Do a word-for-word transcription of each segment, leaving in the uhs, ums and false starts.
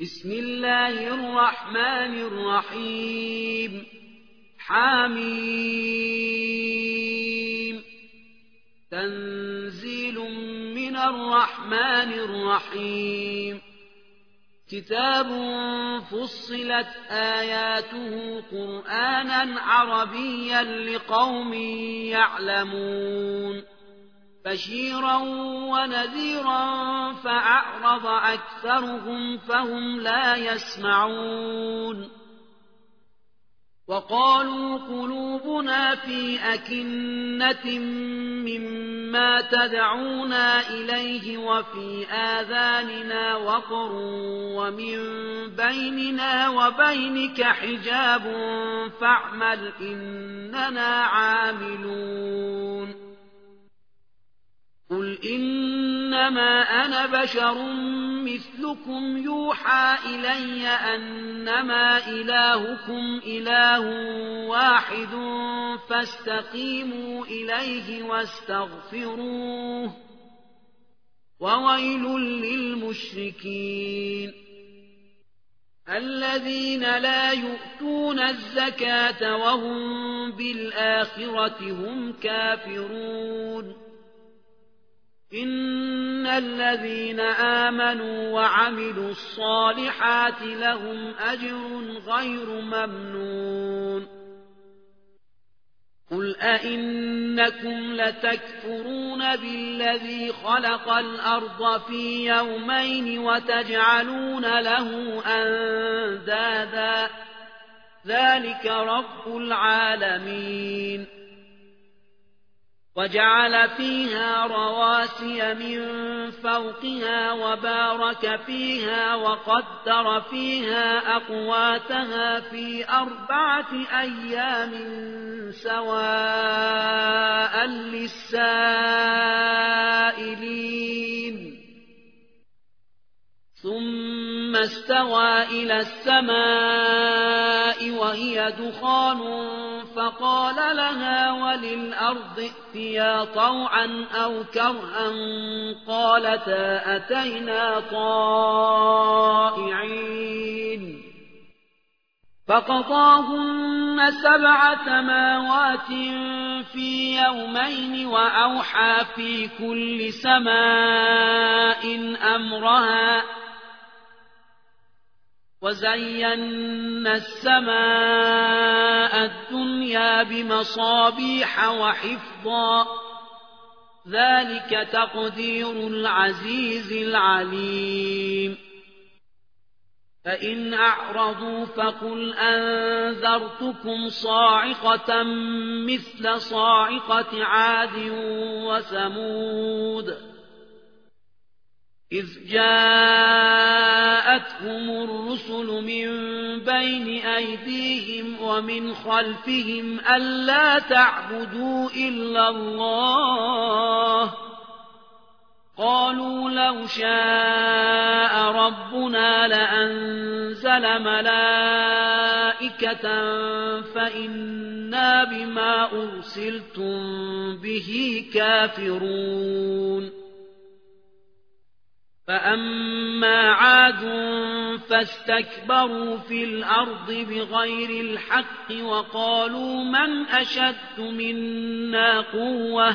بسم الله الرحمن الرحيم حميم تنزيل من الرحمن الرحيم كتاب فصلت آياته قرآنا عربيا لقوم يعلمون بشيرا ونذيرا فأعرض أكثرهم فهم لا يسمعون وقالوا قلوبنا في أكنة مما تدعونا إليه وفي آذاننا وقر ومن بيننا وبينك حجاب فاعمل إننا عاملون قل إنما أنا بشر مثلكم يوحى إلي أنما إلهكم إله واحد فاستقيموا إليه واستغفروه وويل للمشركين الذين لا يؤتون الزكاة وهم بالآخرة هم كافرون إن الذين آمنوا وعملوا الصالحات لهم أجر غير ممنون قل أئنكم لتكفرون بالذي خلق الأرض في يومين وتجعلون له أندادا ذلك رب العالمين وجعل فيها رواسي من فوقها وبارك فيها وقدر فيها أقواتها في أربعة أيام سواء للسائلين ثم استوى إلى السماء وهي دخان فقال لها وللأرض ائتيا طوعا أو كرها قالتا أتينا طائعين فقضاهن سبع سماوات في يومين وأوحى في كل سماء أمرها وزينا السماء الدنيا بمصابيح وحفظا ذلك تقدير العزيز العليم فإن أعرضوا فقل أنذرتكم صاعقة مثل صاعقة عاد وثمود إذ جاءتهم الرسل من بين أيديهم ومن خلفهم ألا تعبدوا إلا الله قالوا لو شاء ربنا لأنزل ملائكة فإنا بما أرسلتم به كافرون فأما عاد فاستكبروا في الأرض بغير الحق وقالوا من أشد منا قوة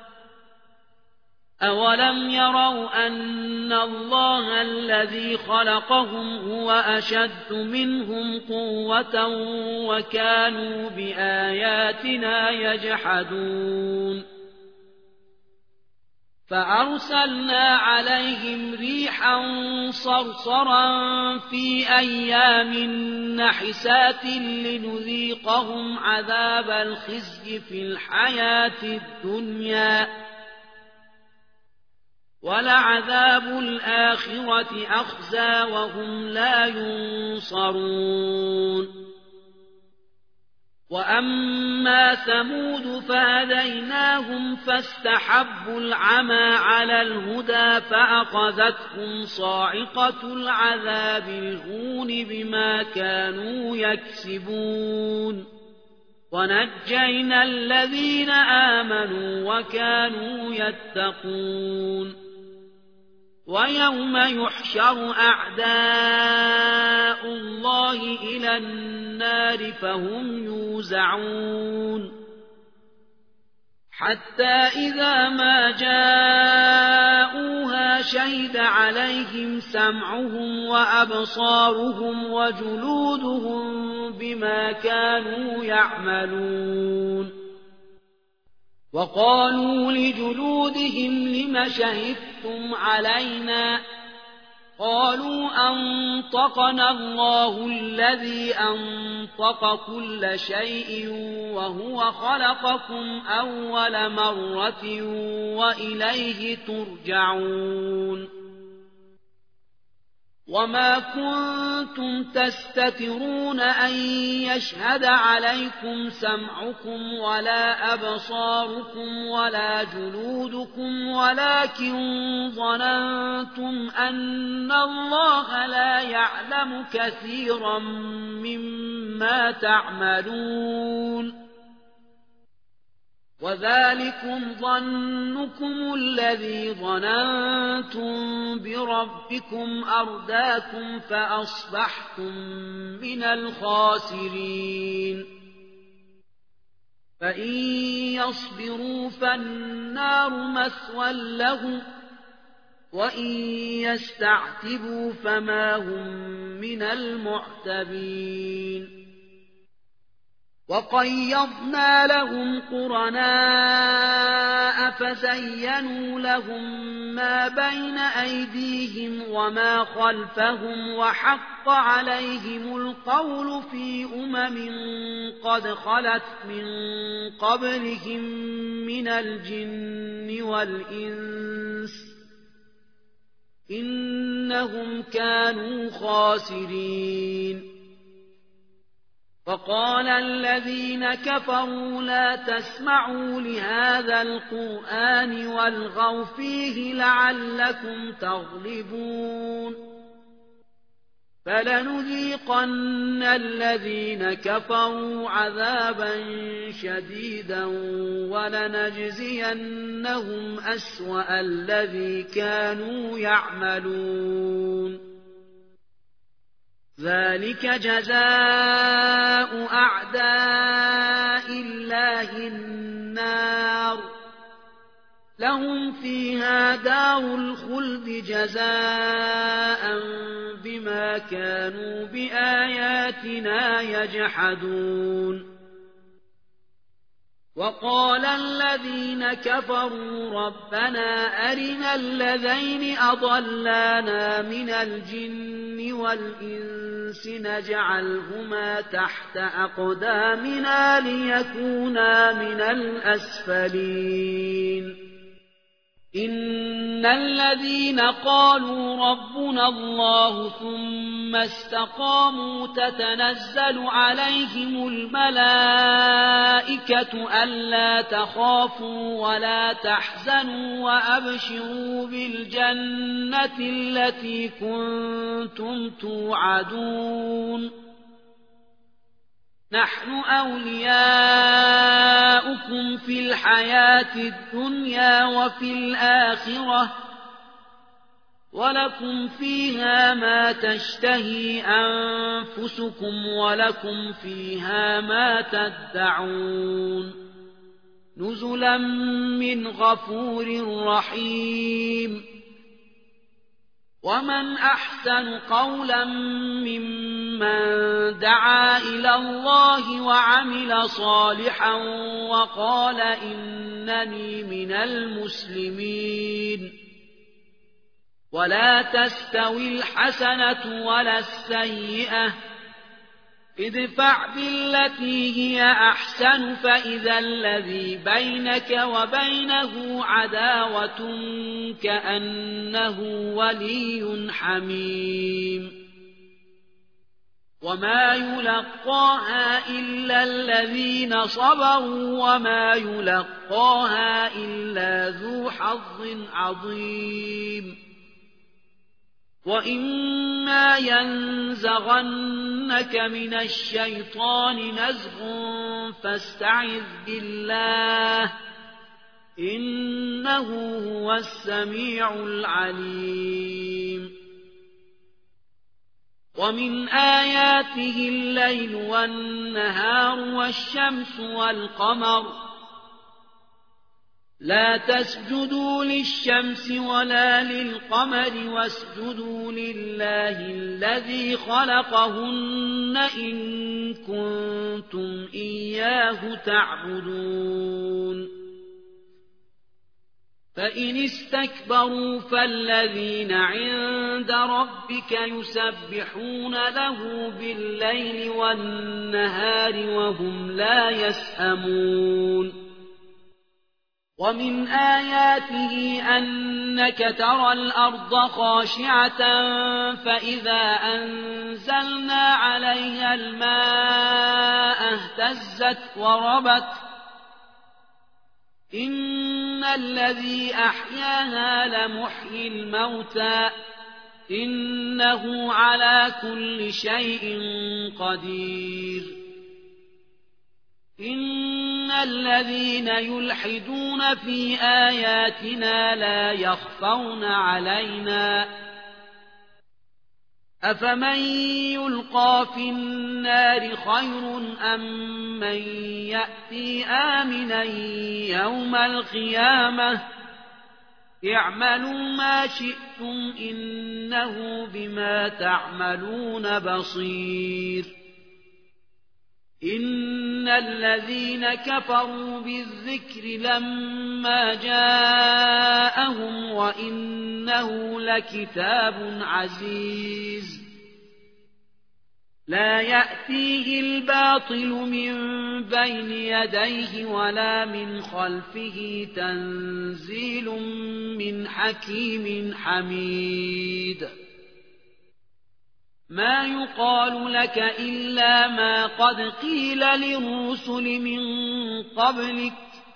أولم يروا أن الله الذي خلقهم هو أشد منهم قوة وكانوا بآياتنا يجحدون فأرسلنا عليهم ريحا صرصرا في أيام نحسات لنذيقهم عذاب الخزي في الحياة الدنيا ولعذاب الآخرة أخزى وهم لا ينصرون وأما ثمود فهديناهم فاستحبوا العمى على الهدى فأخذتهم صاعقة العذاب الهون بما كانوا يكسبون ونجينا الذين آمنوا وكانوا يتقون ويوم يحشر أعداء إلى النار فهم يوزعون حتى إذا ما جاءوها شهد عليهم سمعهم وأبصارهم وجلودهم بما كانوا يعملون وقالوا لجلودهم لم شهدتم علينا قالوا أنطقنا الله الذي أنطق كل شيء وهو خلقكم أول مرة وإليه ترجعون وما كنتم تستترون أن يشهد عليكم سمعكم ولا أبصاركم ولا جلودكم ولكن ظننتم أن الله لا يعلم كثيرا مما تعملون وذلكم ظنكم الذي ظننتم بربكم أرداكم فأصبحتم من الخاسرين فإن يصبروا فالنار مثوى لهم وإن يستعتبوا فما هم من المعتبين وقيضنا لهم قرناء فزينوا لهم ما بين أيديهم وما خلفهم وحق عليهم القول في أمم قد خلت من قبلهم من الجن والإنس إنهم كانوا خاسرين وقال الذين كفروا لا تسمعوا لهذا القرآن والغوا فيه لعلكم تغلبون فلنذيقن الذين كفروا عذابا شديدا ولنجزينهم أسوأ الذي كانوا يعملون ذلك جزاء أعداء الله النار لهم فيها دار الخلد جزاء بما كانوا بآياتنا يجحدون وقال الذين كفروا ربنا أرنا الذين أضلانا من الجن والإنس نجعلهما تحت أقدامنا ليكونا من الأسفلين إن الذين قالوا ربنا الله ثم استقاموا تتنزل عليهم الملائكة ألا تخافوا ولا تحزنوا وأبشروا بالجنة التي كنتم توعدون نحن أولياؤكم في الحياة الدنيا وفي الآخرة ولكم فيها ما تشتهي أنفسكم ولكم فيها ما تدعون نزلا من غفور رحيم ومن أحسن قولا ممن دعا إلى الله وعمل صالحا وقال إنني من المسلمين ولا تستوي الحسنة ولا السيئة ادفع بالتي هي أحسن فإذا الذي بينك وبينه عداوة كأنه ولي حميم وما يلقاها إلا الذين صبروا وما يلقاها إلا ذو حظ عظيم وإما ينزغنك من الشيطان نزغ فاستعذ بالله إنه هو السميع العليم ومن آياته الليل والنهار والشمس والقمر لا تسجدوا للشمس ولا للقمر واسجدوا لله الذي خلقهن إن كنتم إياه تعبدون فإن استكبروا فالذين عند ربك يسبحون له بالليل والنهار وهم لا يسأمون ومن آياته أنك ترى الأرض خاشعة فإذا أنزلنا عليها الماء اهتزت وربت إن الذي أحياها لمحيي الموتى إنه على كل شيء قدير إن الذين يلحدون في آياتنا لا يخفون علينا أفمن يلقى في النار خير أم من يأتي آمنا يوم القيامة اعملوا ما شئتم إنه بما تعملون بصير إن الذين كفروا بالذكر لما جاءهم وإنه لكتاب عزيز لا يأتيه الباطل من بين يديه ولا من خلفه تنزيل من حكيم حميد ما يقال لك إلا ما قد قيل للرسل من قبلك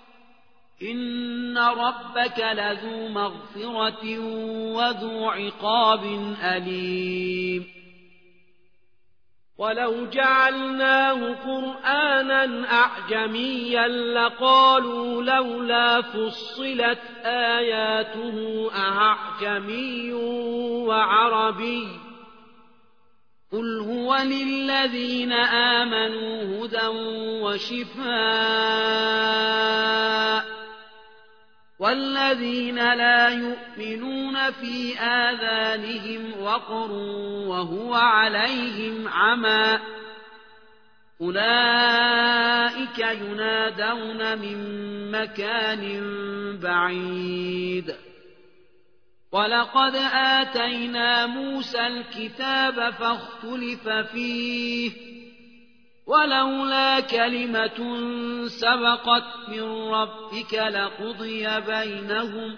إن ربك لذو مغفرة وذو عقاب أليم ولو جعلناه قرآنا أعجميا لقالوا لولا فصلت آياته أعجمي وعربي قل هو للذين آمنوا هدى وشفاء والذين لا يؤمنون في آذانهم وقر وهو عليهم عمى أولئك ينادون من مكان بعيد ولقد آتينا موسى الكتاب فاختلف فيه ولولا كلمة سبقت من ربك لقضي بينهم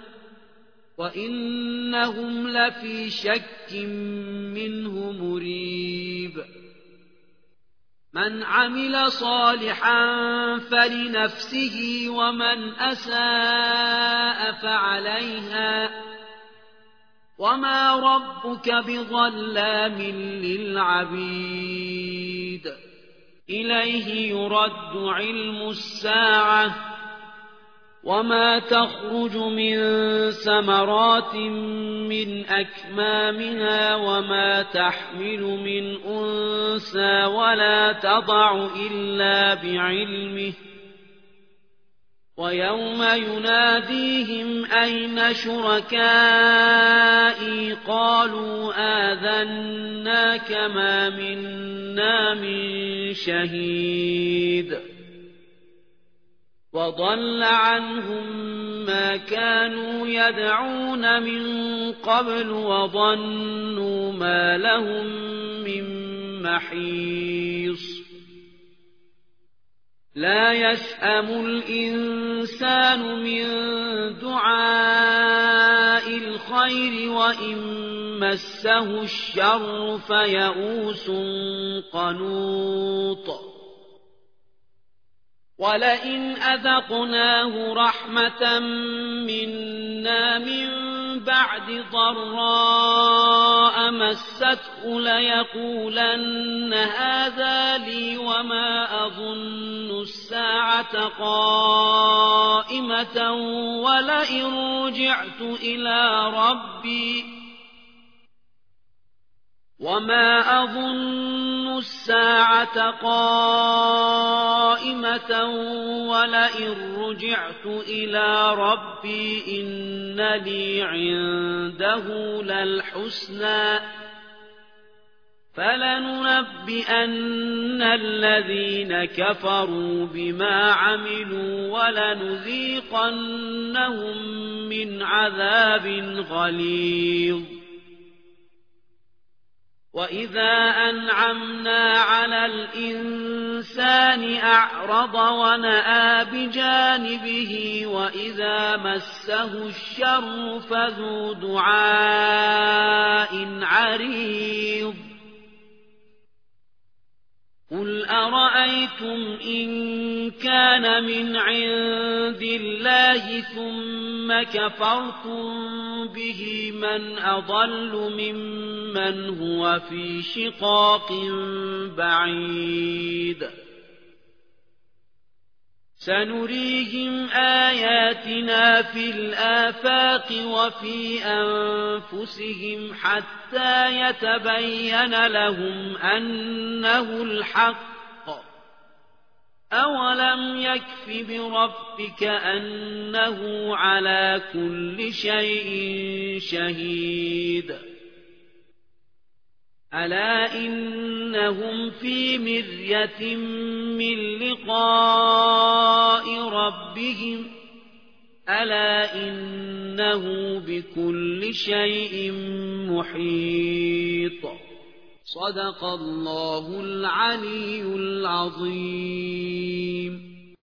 وإنهم لفي شك منه مريب من عمل صالحا فلنفسه ومن أساء فعليها وما ربك بظلام للعبيد إليه يرد علم الساعة وما تخرج من ثمرات من أكمامها وما تحمل من أنثى ولا تضع إلا بعلمه ويوم يناديهم أين شركائي قالوا آذناك ما منا من شهيد وضل عنهم ما كانوا يدعون من قبل وظنوا ما لهم من محيص لا يسأم الإنسان من دعاء الخير وإن مسه الشر فيئوس قنوط ولئن أذقناه رحمة منا من بعد ضراء مسته ليقولن هذا لي وما أظن الساعة قائمة ولئن رجعت إلى ربي وما أظن الساعة قائمة ولئن رجعت إلى ربي إن لي عنده للحسنى فلننبئن الذين كفروا بما عملوا ولنذيقنهم من عذاب غليظ وإذا أنعمنا على الإنسان أعرض ونأى بجانبه وإذا مسه الشر فذو دعاء عريض قل أرأيتم إن كان من عند الله ثم كفرتم به من أضل ممن هو في شقاق بعيد سنريهم آياتنا في الآفاق وفي أنفسهم حتى يتبين لهم أنه الحق أولم يكف بربك أنه على كل شيء شهيد ألا إنهم في مرية من لقاء ربهم ألا إنه بكل شيء محيط صدق الله العلي العظيم.